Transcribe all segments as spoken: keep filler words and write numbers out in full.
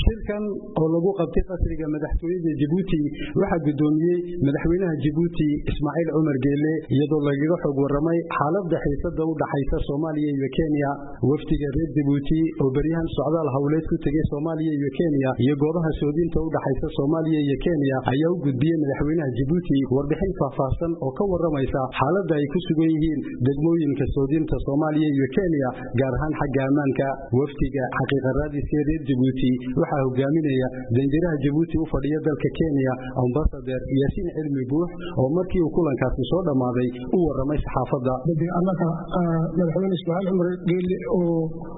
shirkan oo lagu qabtay qasriga madaxtooyada Djibouti waxa gudoomiyay madaxweynaha Djibouti Ismaaciil Umar Geele iyadoo lagaga xog waramay xaaladda xiisadda u dhaxaysa Soomaaliya iyo Kenya waftiga reer Djibouti oo bariyahan socdaal hawleed ku tagay Soomaaliya iyo Kenya iyo goobaha soodinta u dhaxaysa Soomaaliya iyo Kenya ayaa u gudbiyay madaxweynaha Djibouti warbixin faahfaahsan oo ka waramaysa xaaladda ay ku sugan yihiin degmooyinka soodinta Soomaaliya iyo Kenya gaar ahaan xagga ammaanka waftiga xaqiiqa raadisa reer Djibouti waxa hogaaminaya danjiraha Djibouti u fadhiya dalka Kenya ambassador Yasin Cilmi Buux oo markii uu kulankaasi soo dhamaaday u waramay saxaafadda annaka madaxweyne Ismaaciil Umar Geele oo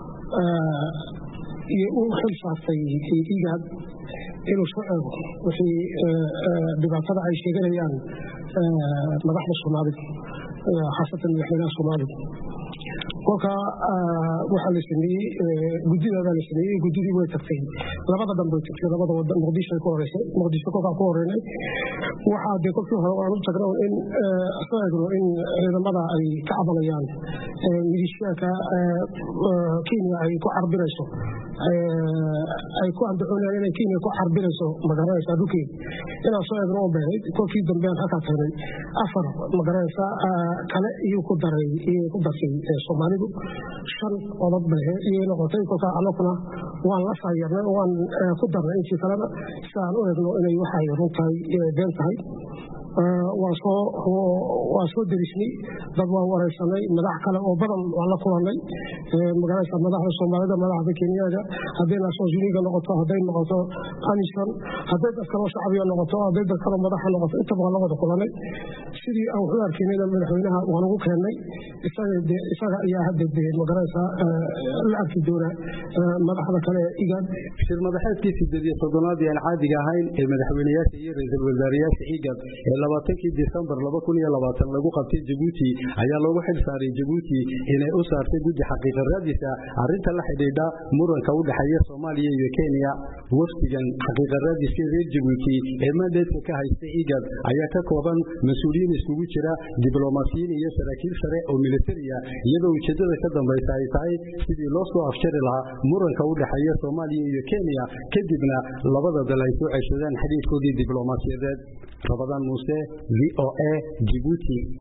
iyo uu xilsaastay iigaad inuu soo eego wixii dhibaatada ay sheeganayaan madaxda Soomaaliya xaasatan madaxweynaha Soomaaliya kolka waxa la sameeyay guddiga la sameeyay guddidii way tagtay labada dambe tagtay labada wadan Muqdisho ku horeysay Muqdisho ku ku horeynay waxa de kolkii hore aan u tagnaa in asagoo in ciidamada ay ka cabanayaan milishiyada Kenya ay ku arbirayso ay ku andacoonayaan in Kenya ku arbirayso magaranaysa dhulkii ina soo eegno oo baahay kolkii dambe aan ka tagnay afar magaranaysa kale iyo ku daray iyo ku darsay Soomaaliya shan qodob baa iyo noqotay kolka anaguna waan la saayirnay waan ku darnay intii kalena saan u eegno inay waxa ay runtahay been tahay waa soo waa soo derisnay dad waa wareysanay madax kale oo badan waa la kulanay magaalada madaxda Soomaalida madaxda Kenya haday la soo jiriga noqoto haday noqoto amisan haday dadka loo shacbiga noqoto haday dadka madaxa noqoto inta badan la wada kulanay sidii aan u arkaynay madaxweynaha waan ugu keenay isaga isaga ayaa hadda magaalada la arki doona madaxda kale igan shir madaxeedkii siddeed iyo soddonaad ee caadiga ahayn ee madaxweynayaasha iyo ra'iisul wasaarayaasha igan labaatankii December laba kun iyo labaatan lagu qabtay Djibouti ayaa loogu xil saaray Djibouti inay u saartay guddi xaqiiqa raadisa arrinta la xidhiidha muranka u dhaxeeya Soomaaliya iyo Kenya waftigan xaqiiqa raadisa reer Djibouti ee mandatka ka haystay igad ayaa ka kooban mas'uuliyiin isugu jira diblomaasiyiin iyo saraakiil sare oo militariya iyadoo ujeedada ka dambaysa ay tahay sidii loo soo afjari lahaa muranka u dhaxeeya Soomaaliya iyo Kenya kadibna labada dal ay soo ceshadaan xiriirkoodii diblomaasiyadeed Ramadan Muse V O A Djibouti